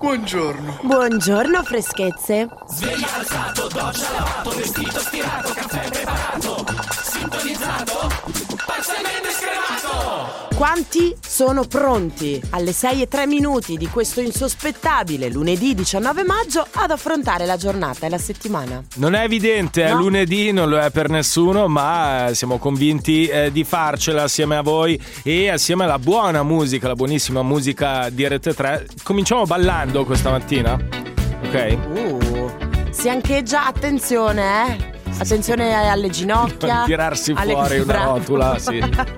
Buongiorno. Buongiorno, freschezze. Sveglia alzato, doccia lavato, vestito stirato, caffè preparato, sintonizzato, parzialmente scremato. Quanti sono pronti alle 6:03 di questo insospettabile lunedì 19 maggio ad affrontare la giornata e la settimana? Non è evidente, è lunedì, non lo è per nessuno, ma siamo convinti di farcela assieme a voi e assieme alla buona musica, la buonissima musica di Rete 3. Cominciamo ballando questa mattina, ok? Si ancheggia, attenzione, attenzione alle ginocchia, tirarsi alle fuori una rotula, sì.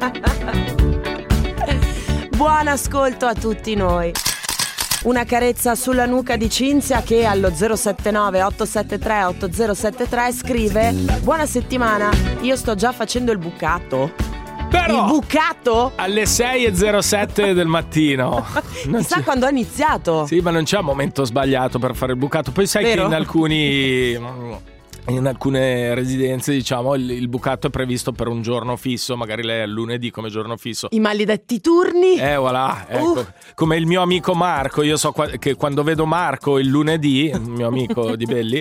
Buon ascolto a tutti noi. Una carezza sulla nuca di Cinzia che allo 079 873 8073 scrive: buona settimana, io sto già facendo il bucato. Però il bucato? alle 6:07 del mattino. Chissà quando ha iniziato. Sì, ma non c'è un momento sbagliato per fare il bucato. Poi sai Vero? che in alcune residenze, diciamo, il bucato è previsto per un giorno fisso. Magari lei è lunedì come giorno fisso. I maledetti turni. Voilà, ecco. Come il mio amico Marco. Io so che quando vedo Marco il lunedì, il mio amico di Belli,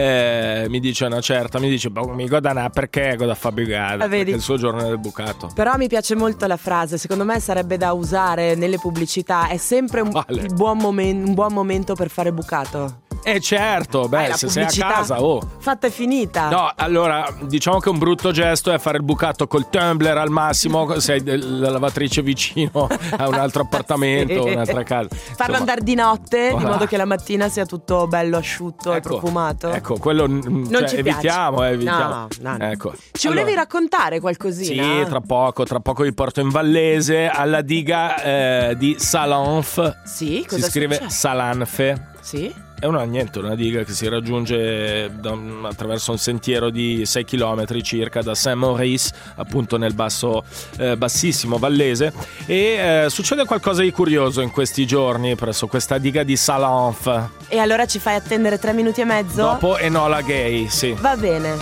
mi dice una certa, mi dice: mi goda perché goda fa bugata, perché il suo giorno è del bucato. Però mi piace molto la frase, secondo me sarebbe da usare nelle pubblicità. È sempre un buon momento per fare bucato. Certo, se sei a casa, fatta e finita. No, allora, diciamo che un brutto gesto è fare il bucato col tumbler al massimo, se hai la lavatrice vicino a un altro appartamento, sì. Un'altra casa. Farlo andare di notte, di modo che la mattina sia tutto bello asciutto e profumato. Ecco, quello non ci evitiamo. No. Ecco. Ci volevi raccontare qualcosina? Sì, tra poco vi porto in Vallese alla diga di Salanfe. Sì, cosa si scrive succede? Salanfe. Sì. È una diga che si raggiunge attraverso un sentiero di 6 km circa da Saint-Maurice, appunto nel bassissimo Vallese, e succede qualcosa di curioso in questi giorni presso questa diga di Salanfe. E allora ci fai attendere 3 minuti e mezzo? Dopo Enola Gay, sì. Va bene.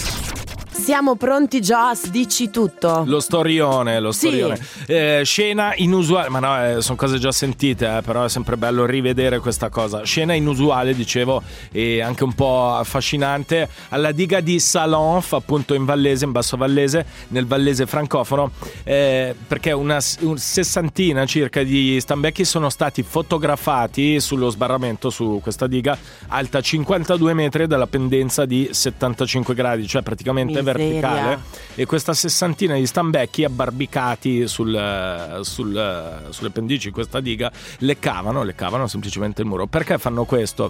Siamo pronti, Joss, dici tutto. Lo storione. Sì. Scena inusuale, ma no, sono cose già sentite, però è sempre bello rivedere questa cosa. Scena inusuale, dicevo, e anche un po' affascinante, alla diga di Salanfe, appunto in Vallese, in Basso Vallese, nel Vallese francofono, perché una sessantina circa di stambecchi sono stati fotografati sullo sbarramento su questa diga, alta 52 metri dalla pendenza di 75 gradi, cioè praticamente verticale, e questa sessantina di stambecchi abbarbicati sulle pendici di questa diga leccavano semplicemente il muro. Perché fanno questo?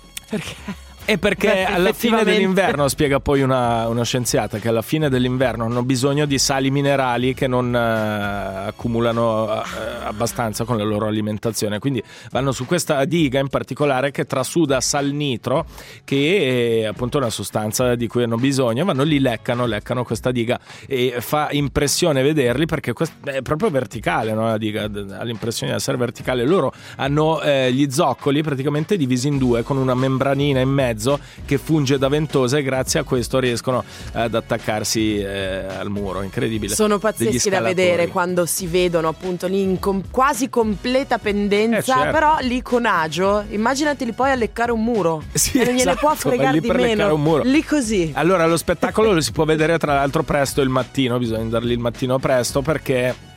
Perché alla fine dell'inverno, spiega poi una scienziata, che alla fine dell'inverno hanno bisogno di sali minerali che non accumulano abbastanza con la loro alimentazione, quindi vanno su questa diga in particolare che trasuda sal nitro, che è appunto una sostanza di cui hanno bisogno. Vanno lì, leccano questa diga, e fa impressione vederli perché è proprio verticale, no? La diga ha l'impressione di essere verticale. Loro hanno gli zoccoli praticamente divisi in due con una membranina in mezzo che funge da ventosa, e grazie a questo riescono ad attaccarsi al muro. Incredibile. Sono pazzeschi da vedere quando si vedono appunto lì in quasi completa pendenza, certo. Però lì con agio. Immaginateli poi a leccare un muro, sì, e non gliene può fregare di meno, un muro. Lì così. Allora lo spettacolo lo si può vedere tra l'altro presto il mattino, bisogna andarli il mattino presto, perché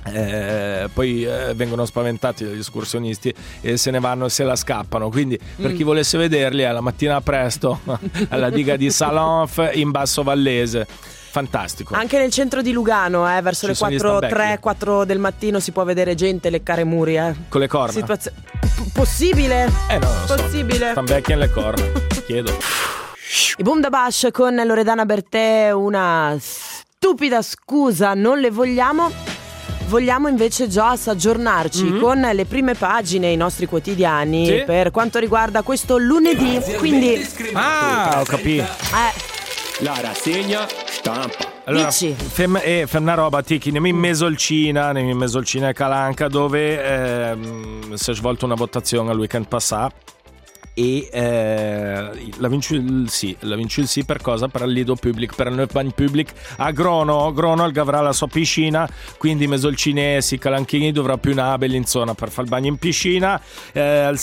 poi vengono spaventati dagli escursionisti e se ne vanno e se la scappano. Quindi per chi volesse vederli, alla mattina presto alla diga di Salanfe in Basso Vallese. Fantastico. Anche nel centro di Lugano, verso le 4 del mattino si può vedere gente leccare muri, con le corna. Possibile? No, possibile. Stambecchi alle corna. Chiedo. I Boom da Bash con Loredana Bertè, una stupida scusa non le vogliamo. Vogliamo invece già aggiornarci con le prime pagine, i nostri quotidiani, per quanto riguarda questo lunedì. Quindi ho capito. La rassegna stampa. Allora, dici? Una roba, Tiki, andiamo in Mesolcina e Calanca, dove si è svolta una votazione al weekend passato, e la vince il sì per cosa? Per il Lido Public, per il bagno public a Grono avrà la sua piscina, quindi mesolcinesi, calanchini dovrà più una Bellinzona per fare il bagno in piscina. Il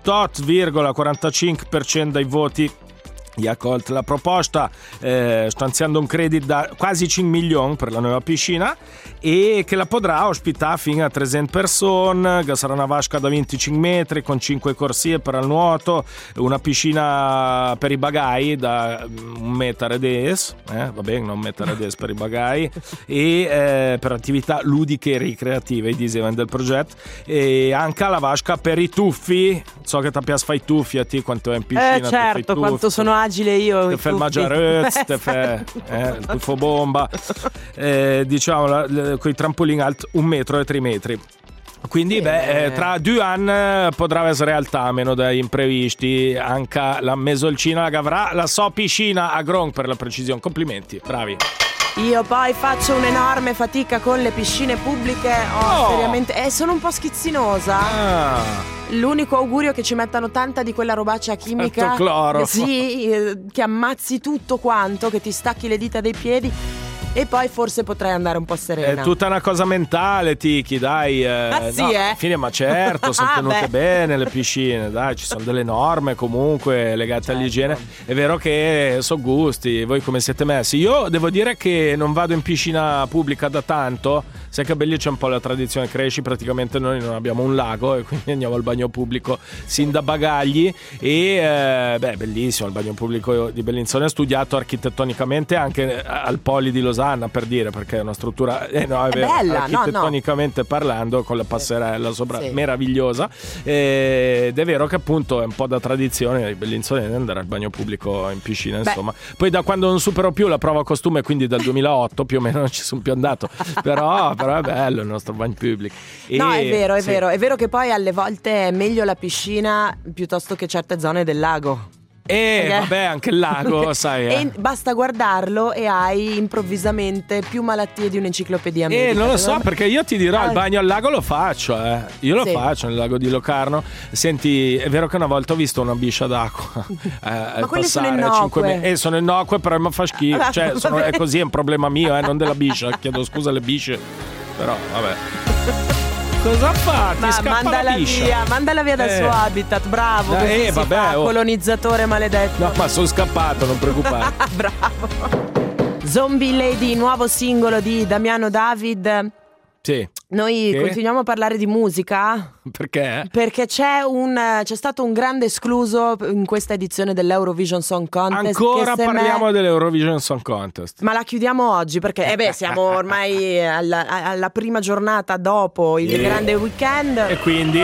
68,45% dei voti gli ha accolto la proposta, stanziando un credit da quasi 5 milioni per la nuova piscina e che la potrà ospitare fino a 300 persone, che sarà una vasca da 25 metri con 5 corsie per il nuoto, una piscina per i bagai da 1 metro des, va bene, non 1 metro des per i bagai, e per attività ludiche e ricreative, dicevano del progetto, e anche la vasca per i tuffi. So che ti piace fare i tuffi a te quanto è in piscina. Certo, quanto sono agile io. Te fai il Maggiarez, te fai il tuffo bomba, diciamo con i trampolini alti 1 metro e 3 metri. Quindi tra 2 anni potrà essere realtà, meno dai imprevisti, anche la mesolcina che avrà la sua piscina a Gron, per la precisione. Complimenti, bravi. Io poi faccio un'enorme fatica con le piscine pubbliche, seriamente, sono un po' schizzinosa. L'unico augurio è che ci mettano tanta di quella robaccia chimica, cloro. Sì, che ammazzi tutto quanto, che ti stacchi le dita dei piedi. E poi forse potrei andare un po' serena. È tutta una cosa mentale, Tiki, dai. Sì, no, fine, ma certo, sono tenute bene le piscine, dai, ci sono delle norme comunque legate all'igiene. È vero che sono gusti, voi come siete messi? Io devo dire che non vado in piscina pubblica da tanto, sai che a Belli c'è un po' la tradizione, cresci, praticamente noi non abbiamo un lago e quindi andiamo al bagno pubblico sin da bagagli e bellissimo il bagno pubblico di Bellinzona, è studiato architettonicamente anche al Poli di Losanna, per dire, perché è una struttura è bella, architettonicamente parlando, con la passerella sopra, meravigliosa, ed è vero che appunto è un po' da tradizione i bellinzonesi andare al bagno pubblico in piscina, insomma. Poi da quando non supero più la prova costume, quindi dal 2008 più o meno non ci sono più andato, però è bello il nostro bagno pubblico. No, è vero che poi alle volte è meglio la piscina piuttosto che certe zone del lago. Vabbè, anche il lago, sai. E basta guardarlo e hai improvvisamente più malattie di un'enciclopedia medica. Non lo so, perché io ti dirò, il bagno al lago lo faccio, Io lo faccio nel lago di Locarno. Senti, è vero che una volta ho visto una biscia d'acqua ma quelle sono innocue. Sono innocue, però mi fa schifo. Cioè, è così, è un problema mio, non della biscia. Chiedo scusa alle bisce, però vabbè. Cosa fa? Ti scappa la biscia. Mandala via dal suo habitat, bravo. Colonizzatore maledetto. No, ma sono scappato, non preoccupare. Bravo. Zombie Lady, nuovo singolo di Damiano David. Sì. Noi continuiamo a parlare di musica. Perché? Perché c'è stato un grande escluso in questa edizione dell'Eurovision Song Contest. Ancora parliamo dell'Eurovision Song Contest. Ma la chiudiamo oggi perché siamo ormai alla prima giornata dopo il grande weekend. E quindi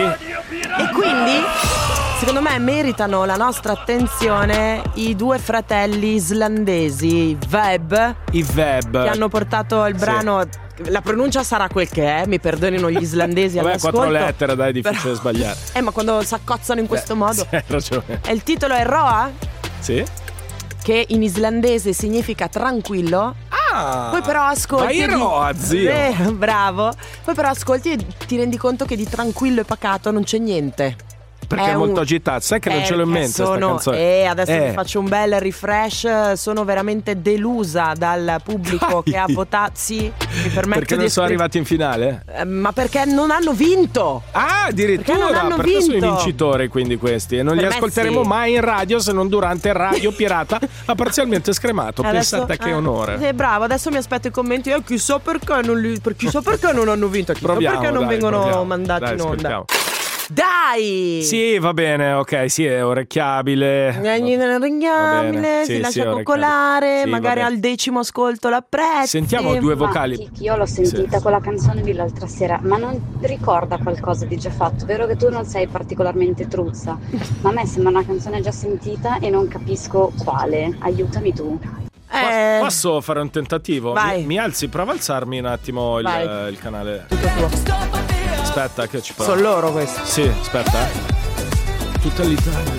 secondo me meritano la nostra attenzione i 2 fratelli islandesi, i Veb, che hanno portato il brano. La pronuncia sarà quel che è, mi perdonino gli islandesi all'ascolto. 4 lettere, dai, difficile sbagliare. Ma quando si accozzano in questo modo. Hai ragione. E il titolo è Roa? Sì. Che in islandese significa tranquillo. Poi però ascolti. Roa, zio. Bravo. Poi però ascolti e ti rendi conto che di tranquillo e pacato non c'è niente. Perché è molto agitato, sai che non ce l'ho in mente sta canzone. Adesso vi faccio un bel refresh. Sono veramente delusa dal pubblico che ha votato. Sì, mi permetto perché non sono arrivati in finale? Ma perché non hanno vinto. Addirittura perché sono i vincitori, quindi questi. E non li ascolteremo mai in radio se non durante Radio Pirata a parzialmente scremato. Pensate che onore. Bravo, adesso mi aspetto i commenti. Chissà perché non hanno vinto. Chissà perché non vengono mandati in onda. Dai! Sì, va bene, ok, sì, è orecchiabile. Si lascia coccolare, magari al 10° ascolto l'apprezzi. Sentiamo 2 vocali. Io l'ho sentita quella canzone di l'altra sera, ma non ricorda qualcosa di già fatto. Vero che tu non sei particolarmente truzza, ma a me sembra una canzone già sentita e non capisco quale. Aiutami tu. Posso fare un tentativo? Vai. Mi alzi, prova a alzarmi un attimo il canale. Tutto tuo. Aspetta che ci provo. Sono loro questi. Sì, aspetta. Tutta l'Italia.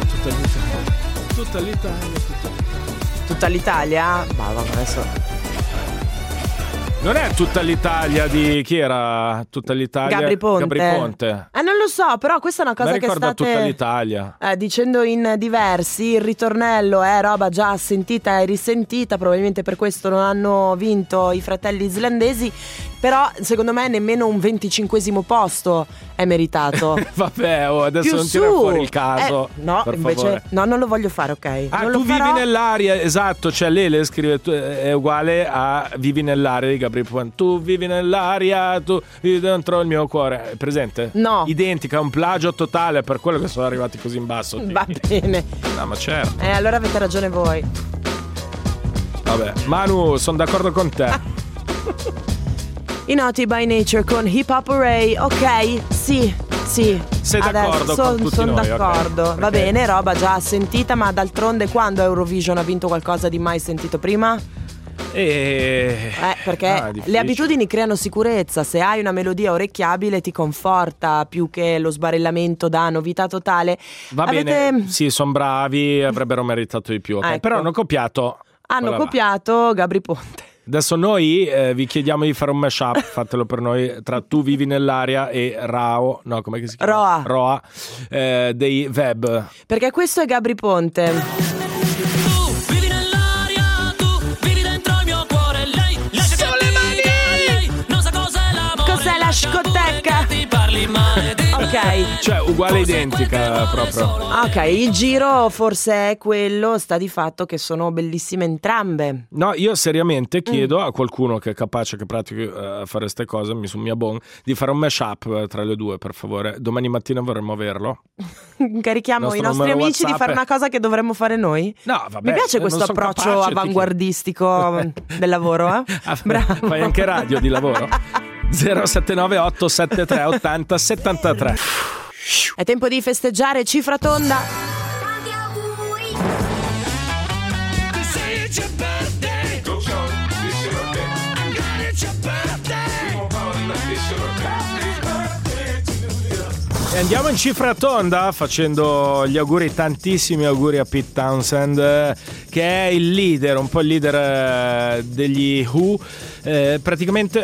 Tutta l'Italia? Ma adesso. Non è tutta l'Italia di chi era? Tutta l'Italia Gabri Ponte. Non lo so, però questa è una cosa che ricorda state tutta l'Italia. Dicendo in diversi. Il ritornello è roba già sentita e risentita, probabilmente per questo non hanno vinto i fratelli islandesi. Però secondo me nemmeno un 25esimo posto è meritato. Vabbè, adesso Più non tira fuori il caso. No, per invece favore. no, non lo voglio fare, ok? Non tu lo farò. vivi nell'aria, esatto, cioè Lele scrive è uguale a vivi nell'aria di Gabri Ponte. Tu vivi nell'aria, tu vivi dentro il mio cuore. È presente? No. Identica, un plagio totale, per quello che sono arrivati così in basso. Va bene. No, ma certo. Allora avete ragione voi. Vabbè, Manu, sono d'accordo con te. I Naughty by Nature con Hip Hop Array. Ok, sì. Sei d'accordo con tutti sono noi? d'accordo. Okay. Va bene, roba già sentita, ma d'altronde quando Eurovision ha vinto qualcosa di mai sentito prima? Perché le abitudini creano sicurezza. Se hai una melodia orecchiabile ti conforta più che lo sbarellamento da novità totale. Va bene, sì, sono bravi, avrebbero meritato di più, okay. Ecco. Però hanno copiato Gabri Ponte. Adesso noi vi chiediamo di fare un mashup, fatelo per noi, tra Tu vivi nell'aria e come si chiama? Roa dei Web. Perché questo è Gabri Ponte. Tu vivi nell'aria, tu vivi dentro il mio cuore. Lei Sulle mani! lei non sa cos'è l'amore. Cos'è la scoteca? Ti parli male di Ok. Cioè uguale identica proprio. Ok, il giro forse è quello, sta di fatto che sono bellissime entrambe. No, io seriamente chiedo a qualcuno che è capace, che pratichi a fare queste cose, mi su mia bon, di fare un mashup tra le due, per favore. Domani mattina vorremmo averlo. Carichiamo i nostri amici di fare una cosa che dovremmo fare noi. No, vabbè. Mi piace questo approccio avanguardistico del lavoro, Bravo. Fai anche radio di lavoro? 0798 73 80 73. È tempo di festeggiare, cifra tonda. E andiamo in cifra tonda facendo gli auguri, tantissimi auguri a Pete Townshend, che è il leader, un po' il leader degli Who. Praticamente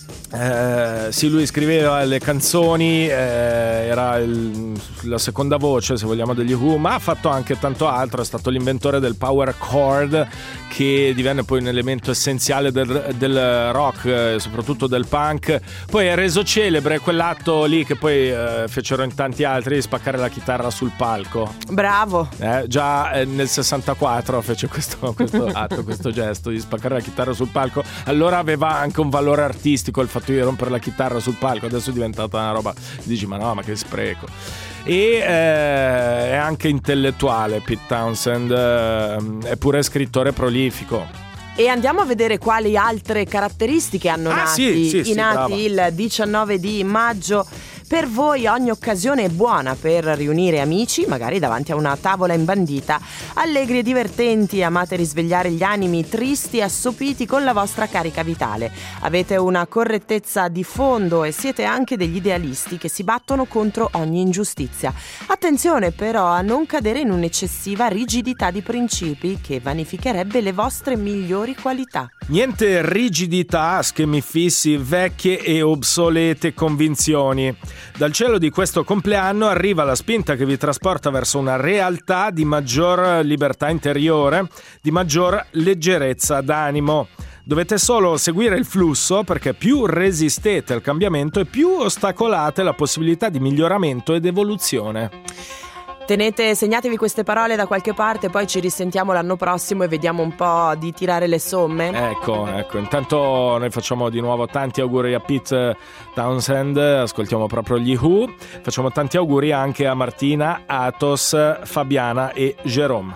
sì, lui scriveva le canzoni, era la seconda voce, se vogliamo, degli Who, ma ha fatto anche tanto altro. È stato l'inventore del power chord, che divenne poi un elemento essenziale del rock, soprattutto del punk. Poi è reso celebre quell'atto lì che poi fecero in tanti altri, di spaccare la chitarra sul palco. Bravo. Già nel 64 fece questo atto, questo gesto di spaccare la chitarra sul palco. Allora aveva anche un valore artistico il fatto di rompere la chitarra sul palco. Adesso è diventata una roba, dici ma no, ma che spreco. E è anche intellettuale Pete Townshend, è pure scrittore prolifico. E andiamo a vedere quali altre caratteristiche hanno i nati il 19 di maggio. Per voi ogni occasione è buona per riunire amici, magari davanti a una tavola imbandita. Allegri e divertenti, amate risvegliare gli animi tristi e assopiti con la vostra carica vitale. Avete una correttezza di fondo e siete anche degli idealisti che si battono contro ogni ingiustizia. Attenzione però a non cadere in un'eccessiva rigidità di principi che vanificherebbe le vostre migliori qualità. Niente rigidità, schemi fissi, vecchie e obsolete convinzioni. Dal cielo di questo compleanno arriva la spinta che vi trasporta verso una realtà di maggior libertà interiore, di maggior leggerezza d'animo. Dovete solo seguire il flusso, perché più resistete al cambiamento e più ostacolate la possibilità di miglioramento ed evoluzione. Segnatevi queste parole da qualche parte, poi ci risentiamo l'anno prossimo e vediamo un po' di tirare le somme. Ecco, intanto noi facciamo di nuovo tanti auguri a Pete Townshend, ascoltiamo proprio gli Who, facciamo tanti auguri anche a Martina, Athos, Fabiana e Jerome.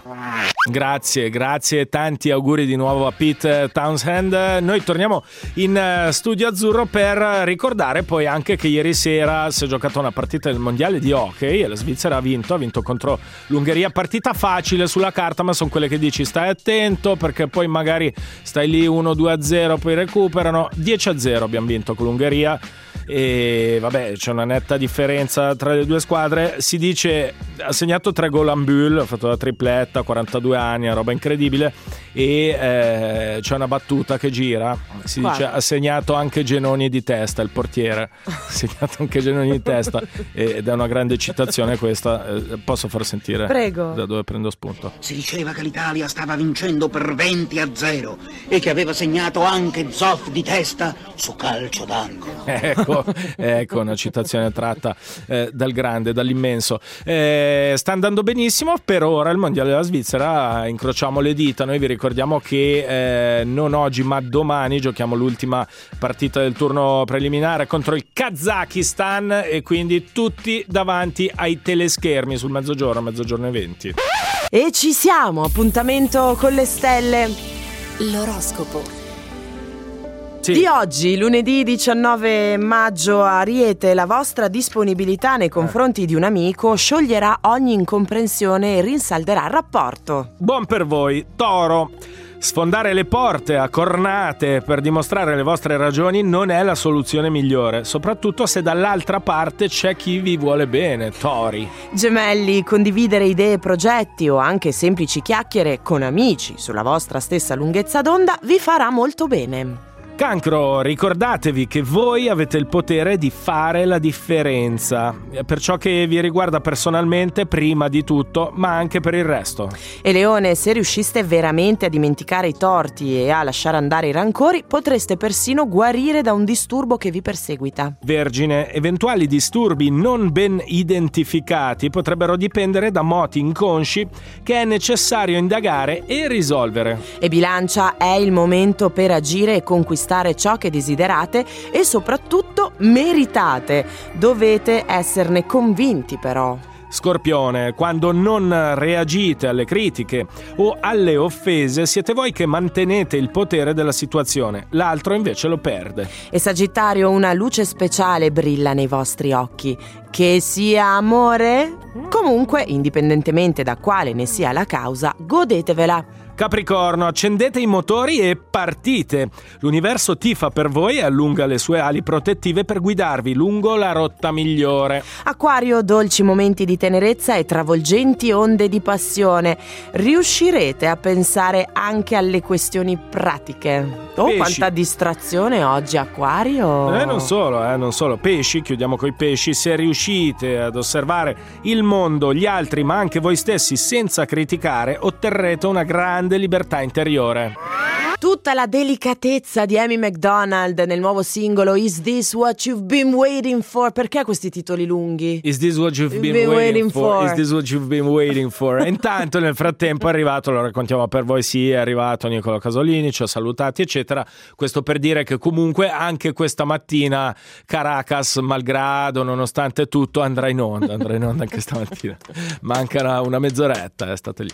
Grazie, tanti auguri di nuovo a Pete Townshend. Noi torniamo in studio azzurro per ricordare poi anche che ieri sera si è giocata una partita del mondiale di hockey e la Svizzera ha vinto contro l'Ungheria. Partita facile sulla carta, ma sono quelle che dici stai attento, perché poi magari stai lì 1-2-0, poi recuperano. 10-0 abbiamo vinto con l'Ungheria e vabbè, c'è una netta differenza tra le due squadre. Si dice ha segnato 3 gol en bulle, ha fatto la tripletta, 42 anni, una roba incredibile, e c'è una battuta che gira, si dice ha segnato anche Genoni di testa, il portiere ha segnato anche Genoni di testa, ed è una grande citazione questa. Posso far sentire? Prego. Da dove prendo spunto? Si diceva che l'Italia stava vincendo per 20-0 e che aveva segnato anche Zoff di testa su calcio d'angolo. Ecco una citazione tratta dal grande, dall'immenso. Sta andando benissimo per ora il mondiale della Svizzera, incrociamo le dita. Noi vi ricordiamo che non oggi ma domani giochiamo l'ultima partita del turno preliminare contro il Kazakistan, e quindi tutti davanti ai teleschermi sul mezzogiorno e 20. E ci siamo, appuntamento con le stelle. L'oroscopo Sì. Di oggi, lunedì 19 maggio, Ariete, la vostra disponibilità nei confronti di un amico scioglierà ogni incomprensione e rinsalderà il rapporto. Buon per voi. Toro, sfondare le porte a cornate per dimostrare le vostre ragioni non è la soluzione migliore, soprattutto se dall'altra parte c'è chi vi vuole bene. Tori. Gemelli, condividere idee e progetti o anche semplici chiacchiere con amici sulla vostra stessa lunghezza d'onda vi farà molto bene. Cancro, ricordatevi che voi avete il potere di fare la differenza per ciò che vi riguarda personalmente prima di tutto, ma anche per il resto. E Leone, se riusciste veramente a dimenticare i torti e a lasciare andare i rancori, potreste persino guarire da un disturbo che vi perseguita. Vergine, eventuali disturbi non ben identificati potrebbero dipendere da moti inconsci che è necessario indagare e risolvere. E Bilancia, è il momento per agire e conquistare ciò che desiderate e soprattutto meritate. Dovete esserne convinti però. Scorpione, quando non reagite alle critiche o alle offese siete voi che mantenete il potere della situazione, l'altro invece lo perde. E Sagittario, una luce speciale brilla nei vostri occhi. Che sia amore? Comunque, indipendentemente da quale ne sia la causa, godetevela. Capricorno, accendete i motori e partite. L'universo tifa per voi e allunga le sue ali protettive per guidarvi lungo la rotta migliore. Acquario, dolci momenti di tenerezza e travolgenti onde di passione. Riuscirete a pensare anche alle questioni pratiche. Oh, Pesci. quanta distrazione oggi, Acquario! Non solo. Pesci, chiudiamo coi pesci. Se riuscite ad osservare il mondo, gli altri, ma anche voi stessi senza criticare, otterrete una grande libertà interiore. Tutta la delicatezza di Amy Macdonald nel nuovo singolo Is This What You've Been Waiting For? Perché questi titoli lunghi? Is this what you've been waiting for? Is this what you've been waiting for? E intanto nel frattempo è arrivato, lo raccontiamo per voi, sì, è arrivato Nicola Casolini, ci ha salutati eccetera. Questo per dire che comunque anche questa mattina Caracas, malgrado, nonostante tutto, andrà in onda anche stamattina. Manca una mezz'oretta, è stata lì.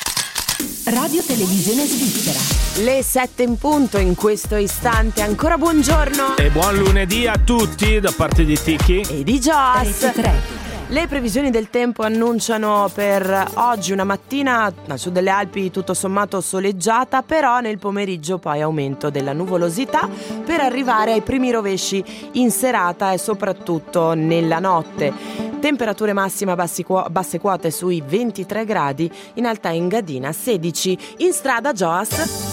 Radio Televisione Svizzera. Le 7 in punto in questo istante. Ancora buongiorno E buon lunedì a tutti da parte di Tiki e di Joss. 3. Le previsioni del tempo annunciano per oggi una mattina al sud delle Alpi tutto sommato soleggiata, però nel pomeriggio poi aumento della nuvolosità per arrivare ai primi rovesci in serata e soprattutto nella notte. Temperature massime a basse quote sui 23 gradi, in Alta Engadina 16. In strada Joas.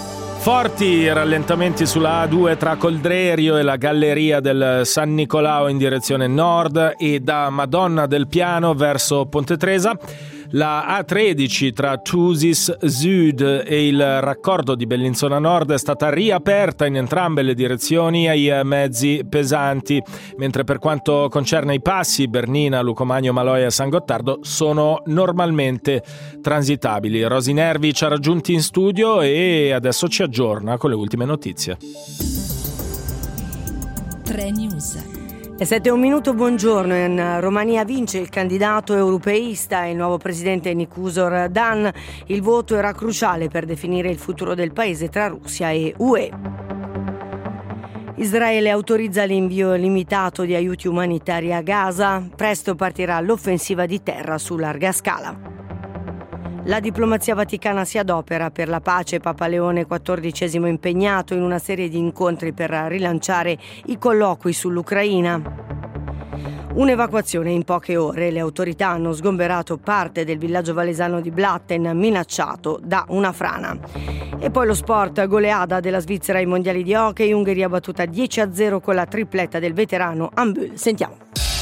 Forti rallentamenti sulla A2 tra Coldrerio e la galleria del San Nicolao in direzione nord e da Madonna del Piano verso Ponte Tresa. La A13 tra Thusis Sud e il raccordo di Bellinzona Nord è stata riaperta in entrambe le direzioni ai mezzi pesanti, mentre per quanto concerne i passi Bernina, Lucomagno, Maloia e San Gottardo sono normalmente transitabili. Rosi Nervi ci ha raggiunti in studio e adesso ci aggiorna con le ultime notizie. 3 News. E 7:01, buongiorno. In Romania vince il candidato europeista e il nuovo presidente Nicuzor Dan. Il voto era cruciale per definire il futuro del paese tra Russia e UE. Israele autorizza l'invio limitato di aiuti umanitari a Gaza. Presto partirà l'offensiva di terra su larga scala. La diplomazia vaticana si adopera per la pace. Papa Leone XIV impegnato in una serie di incontri per rilanciare i colloqui sull'Ucraina. Un'evacuazione in poche ore. Le autorità hanno sgomberato parte del villaggio valesano di Blatten, minacciato da una frana. E poi lo sport, goleada della Svizzera ai mondiali di hockey. Ungheria battuta 10-0 con la tripletta del veterano Ambul. Sentiamo.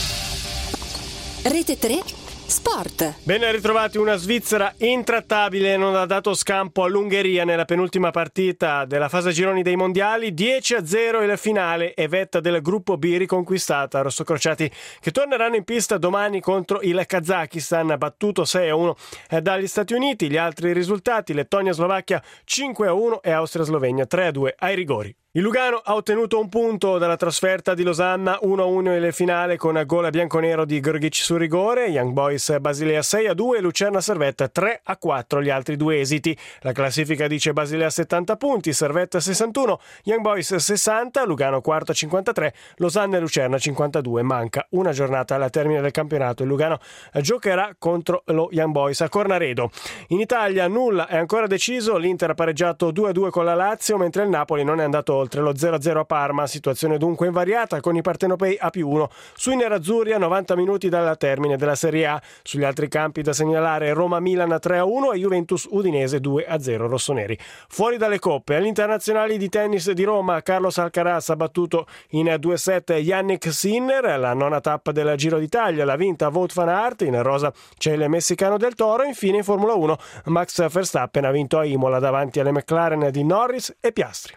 Rete 3 Sport. Ben ritrovati. Una Svizzera intrattabile non ha dato scampo all'Ungheria nella penultima partita della fase a gironi dei mondiali. 10-0 il finale e vetta del gruppo B riconquistata. Rossocrociati che torneranno in pista domani contro il Kazakistan, battuto 6-1 dagli Stati Uniti. Gli altri risultati: Lettonia-Slovacchia 5-1 e Austria-Slovenia 3-2 ai rigori. Il Lugano ha ottenuto un punto dalla trasferta di Losanna 1-1 nel finale con gol bianconero di Grgic su rigore. Young Boys Basilea 6-2 e Lucerna Servette 3-4 gli altri due esiti. La classifica dice Basilea 70 punti, Servette 61, Young Boys 60, Lugano quarto 53, Losanna e Lucerna 52. Manca una giornata alla termine del campionato. Il Lugano giocherà contro lo Young Boys a Cornaredo. In Italia nulla è ancora deciso. L'Inter ha pareggiato 2-2 con la Lazio, mentre il Napoli non è andato oltre lo 0-0 a Parma. Situazione dunque invariata con i partenopei a +1 sui nerazzurri a 90 minuti dal termine della Serie A. Sugli altri campi da segnalare Roma-Milan 3-1 e Juventus-Udinese 2-0 rossoneri. Fuori dalle coppe, agli internazionali di tennis di Roma, Carlos Alcaraz ha battuto in 2-7 Yannick Sinner. La nona tappa del Giro d'Italia l'ha vinta Wout van Aert. In rosa c'è il messicano del Toro. Infine in Formula 1 Max Verstappen ha vinto a Imola davanti alle McLaren di Norris e Piastri.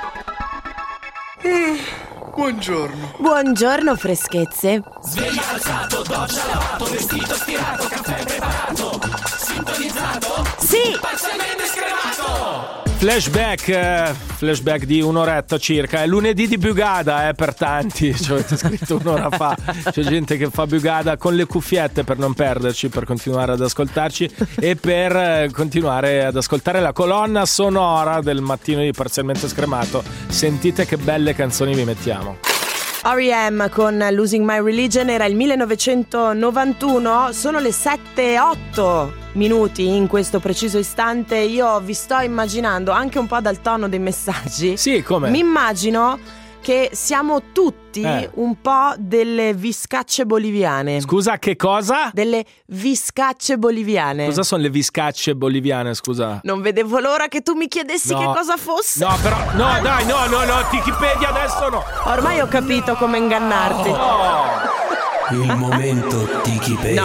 Buongiorno. Buongiorno freschezze. Sveglia alzato, doccia lavato, vestito stirato, caffè preparato, sintonizzato? Sì! Parzialmente scremato! Flashback di un'oretta circa. È lunedì di Bugada, per tanti. Ci avete scritto un'ora fa. C'è gente che fa Bugada con le cuffiette per non perderci, per continuare ad ascoltarci e per continuare ad ascoltare la colonna sonora del mattino di Parzialmente Scremato. Sentite che belle canzoni vi mettiamo. R.E.M. con Losing My Religion era il 1991, sono le 7:08 minuti in questo preciso istante. Io vi sto immaginando, anche un po' dal tono dei messaggi. Sì, come? Mi immagino che siamo tutti un po' delle viscacce boliviane. Scusa, che cosa? Delle viscacce boliviane. Cosa sono le viscacce boliviane, scusa? Non vedevo l'ora che tu mi chiedessi che cosa fosse. No, però, no, Wikipedia adesso no. Ormai ho capito come ingannarti. Il momento Wikipedia.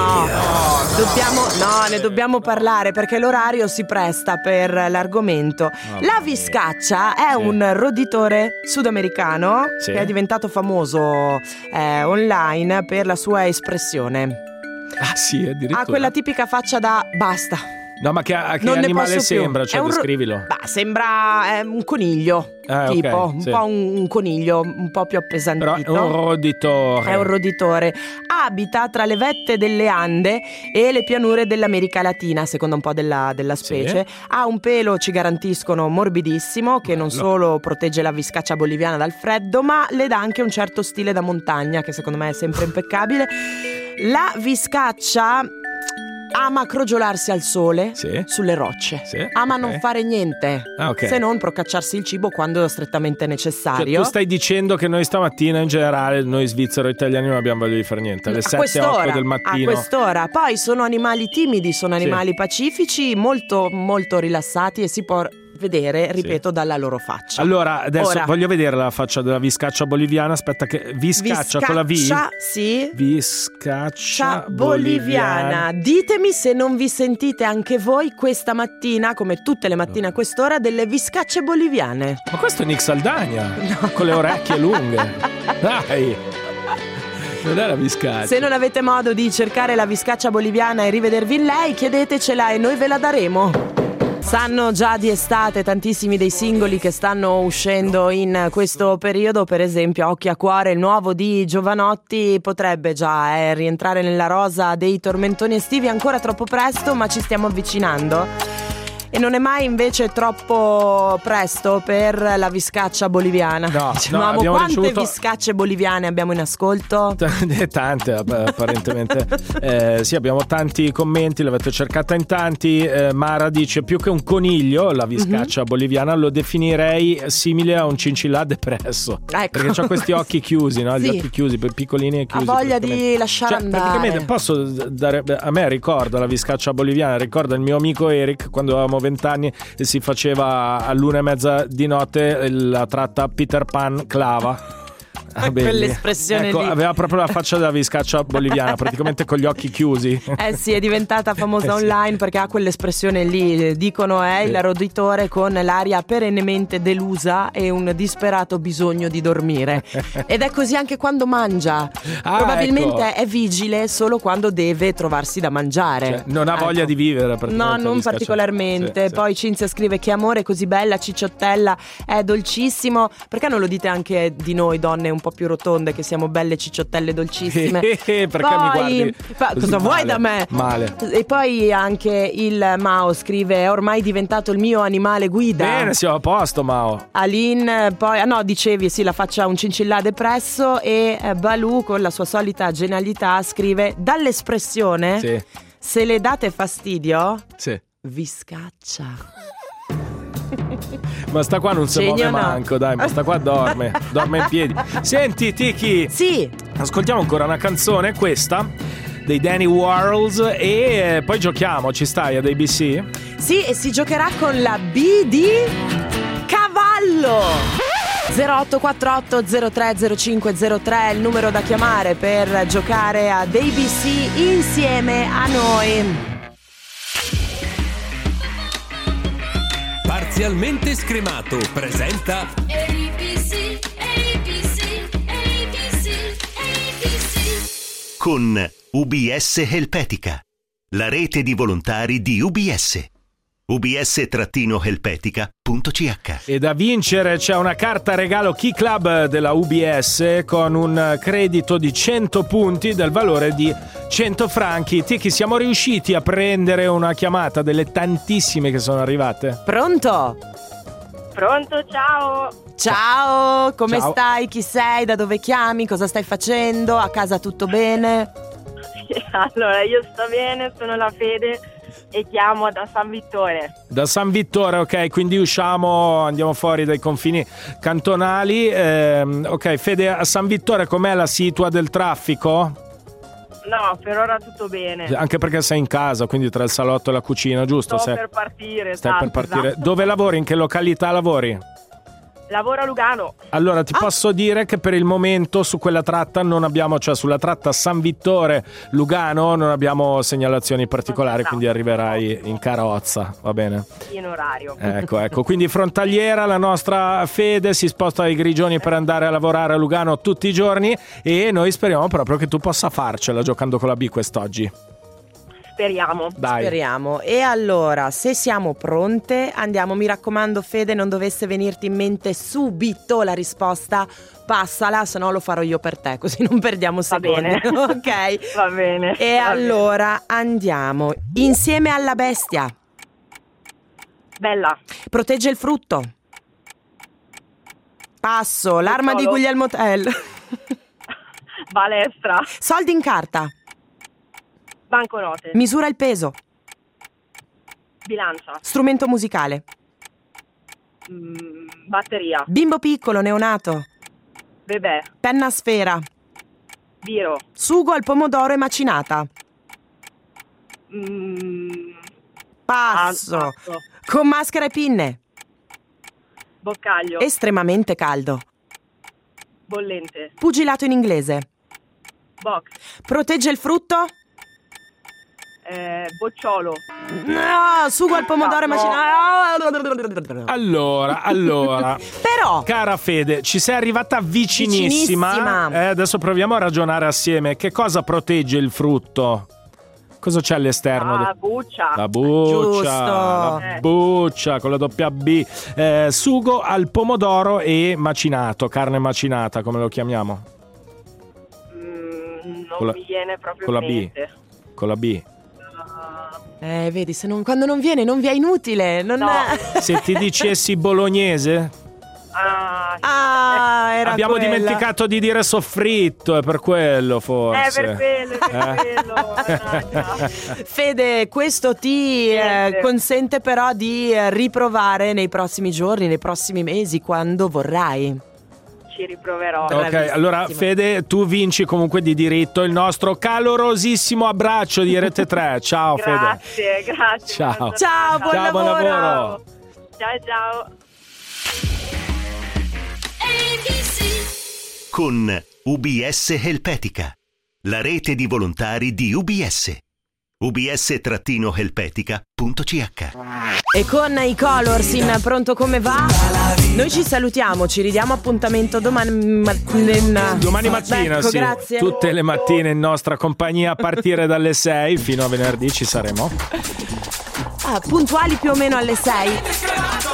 Ne dobbiamo parlare perché l'orario si presta per l'argomento. La viscaccia è un roditore sudamericano che è diventato famoso online per la sua espressione. Ah sì, addirittura. Ha quella tipica faccia da basta. No, ma che animale sembra? Cioè, descrivilo. Sembra un coniglio. Tipo, okay, un po' un coniglio un po' più appesantito. Però è un roditore. È un roditore. Abita tra le vette delle Ande e le pianure dell'America Latina, secondo un po' della specie. Ha un pelo, ci garantiscono, morbidissimo, che non solo protegge la viscaccia boliviana dal freddo, ma le dà anche un certo stile da montagna, che secondo me è sempre impeccabile. La viscaccia ama crogiolarsi al sole sulle rocce. Ama non fare niente se non procacciarsi il cibo quando è strettamente necessario. Cioè, tu stai dicendo che noi stamattina in generale, noi svizzero italiani, non abbiamo voglia di fare niente alle 7-8 del mattino. A quest'ora. Poi sono animali timidi, sono animali pacifici, molto molto rilassati e si può vedere, ripeto, dalla loro faccia. Allora, adesso voglio vedere la faccia della viscaccia boliviana. Aspetta, che viscaccia con la V? Sì. Viscaccia boliviana. Ditemi se non vi sentite anche voi questa mattina, come tutte le mattine a quest'ora, delle viscacce boliviane. Ma questo è Nick Saldagna, con le orecchie lunghe. Dai! Non è la viscaccia. Se non avete modo di cercare la viscaccia boliviana e rivedervi in lei, chiedetecela e noi ve la daremo. Sanno già di estate tantissimi dei singoli che stanno uscendo in questo periodo. Per esempio Occhi a cuore, il nuovo di Giovanotti, potrebbe già rientrare nella rosa dei tormentoni estivi. Ancora troppo presto, ma ci stiamo avvicinando. E non è mai invece troppo presto per la viscaccia boliviana? No, Dicevamo, abbiamo quante ricevuto viscacce boliviane abbiamo in ascolto? tante apparentemente. Sì, abbiamo tanti commenti, l'avete cercata in tanti. Mara dice: più che un coniglio, la viscaccia boliviana lo definirei simile a un cincillà depresso. Ecco. Perché ha questi occhi chiusi, no? Gli Sì. occhi chiusi, piccolini e chiusi. Ha voglia di lasciare andare. Praticamente posso dare, a me ricorda la viscaccia boliviana, ricorda il mio amico Eric quando avevamo 20 anni e si faceva all'1:30 di notte la tratta Peter Pan Clava. Quell'espressione ecco, lì. aveva proprio la faccia della viscaccia boliviana, praticamente con gli occhi chiusi. Sì, è diventata famosa online perché ha quell'espressione lì. Dicono è il roditore con l'aria perennemente delusa e un disperato bisogno di dormire. Ed è così anche quando mangia. Probabilmente ecco. è vigile solo quando deve trovarsi da mangiare. Cioè, non ha voglia di vivere. No, non particolarmente. Sì, Poi Cinzia scrive: che amore così bella, cicciottella, è dolcissimo. Perché non lo dite anche di noi donne un po' più rotonde, che siamo belle cicciottelle dolcissime? Perché poi, mi guardi cosa vuoi da me? Male. E poi anche il Mao scrive: è ormai diventato il mio animale guida. Bene, siamo a posto, Mao. Aline poi dicevi sì, la faccia un cincillà depresso. E Balù con la sua solita genialità scrive: dall'espressione sì. se le date fastidio, sì, vi scaccia. Ma sta qua non si muove manco, dai, ma sta qua dorme in piedi. Senti, Tiki. Sì. Ascoltiamo ancora una canzone, questa dei Danny Warhols, e poi giochiamo, ci stai ad ABC? Sì, e si giocherà con la B di cavallo. 0848 030503 è il numero da chiamare per giocare ad ABC insieme a noi. Parzialmente scremato presenta ABC, ABC, ABC, ABC. Con UBS Helpetica, la rete di volontari di UBS. ubs-helpetica.ch. E da vincere c'è una carta regalo Key Club della UBS con un credito di 100 punti del valore di 100 franchi. Tiki, siamo riusciti a prendere una chiamata delle tantissime che sono arrivate? Pronto? Pronto, ciao. Ciao, come Ciao. stai? Chi sei? Da dove chiami? Cosa stai facendo? A casa tutto bene? Allora, io sto bene, sono la Fede e chiamo da San Vittore. Da San Vittore, ok, quindi andiamo fuori dai confini cantonali. Ok, Fede, a San Vittore com'è la situa del traffico? No, per ora tutto bene. Anche perché sei in casa, quindi tra il salotto e la cucina, giusto? Sto per partire. Stai per partire. Esatto. Dove lavori? In che località lavori? Lavoro a Lugano. Allora ti posso dire che per il momento su quella tratta non abbiamo, cioè sulla tratta San Vittore Lugano non abbiamo segnalazioni particolari, quindi arriverai in carrozza, va bene? In orario. Ecco, quindi frontaliera la nostra Fede si sposta ai Grigioni per andare a lavorare a Lugano tutti i giorni e noi speriamo proprio che tu possa farcela giocando con la B quest'oggi. Speriamo. Dai. Speriamo. E allora, se siamo pronte, andiamo. Mi raccomando, Fede, non dovesse venirti in mente subito la risposta, passala, se no lo farò io per te, così non perdiamo secondi. Bene. Ok? Va bene. E va allora andiamo. Insieme alla bestia. Bella. Protegge il frutto. Passo. L'arma di Guglielmo Tell. Balestra. Soldi in carta. Banconote. Misura il peso. Bilancia. Strumento musicale. Batteria. Bimbo piccolo, neonato. Bebè. Penna a sfera. Biro. Sugo al pomodoro e macinata. Passo. Con maschera e pinne. Boccaglio. Estremamente caldo. Bollente. Pugilato in inglese. Box. Protegge il frutto. Bocciolo. No, sugo al pomodoro e macinata. Allora Però, cara Fede, ci sei arrivata vicinissima. Adesso proviamo a ragionare assieme. Che cosa protegge il frutto? Cosa c'è all'esterno? La buccia. La buccia. Giusto. La buccia con la doppia B. Sugo al pomodoro e macinato, carne macinata, come lo chiamiamo? Non mi viene proprio con la in mente. B. Con la B. Vedi, quando non viene non vi è inutile. No. Se ti dicessi bolognese? Era Abbiamo quella. dimenticato di dire soffritto, è per quello forse. Per quello. Fede, questo ti consente però di riprovare nei prossimi giorni, nei prossimi mesi, quando vorrai. Ci riproverò. Ok, allora Fede, tu vinci comunque di diritto il nostro calorosissimo abbraccio di Rete 3. Ciao Fede. Grazie. Ciao. Ciao, buon lavoro. Ciao. Con UBS Helpetica, la rete di volontari di UBS. ubs-helpetica.ch. E con i Colors in Pronto Come Va noi ci salutiamo, ci ridiamo appuntamento domani mattina. Sì, grazie. Tutte le mattine in nostra compagnia a partire dalle 6 fino a venerdì ci saremo. Puntuali più o meno alle 6.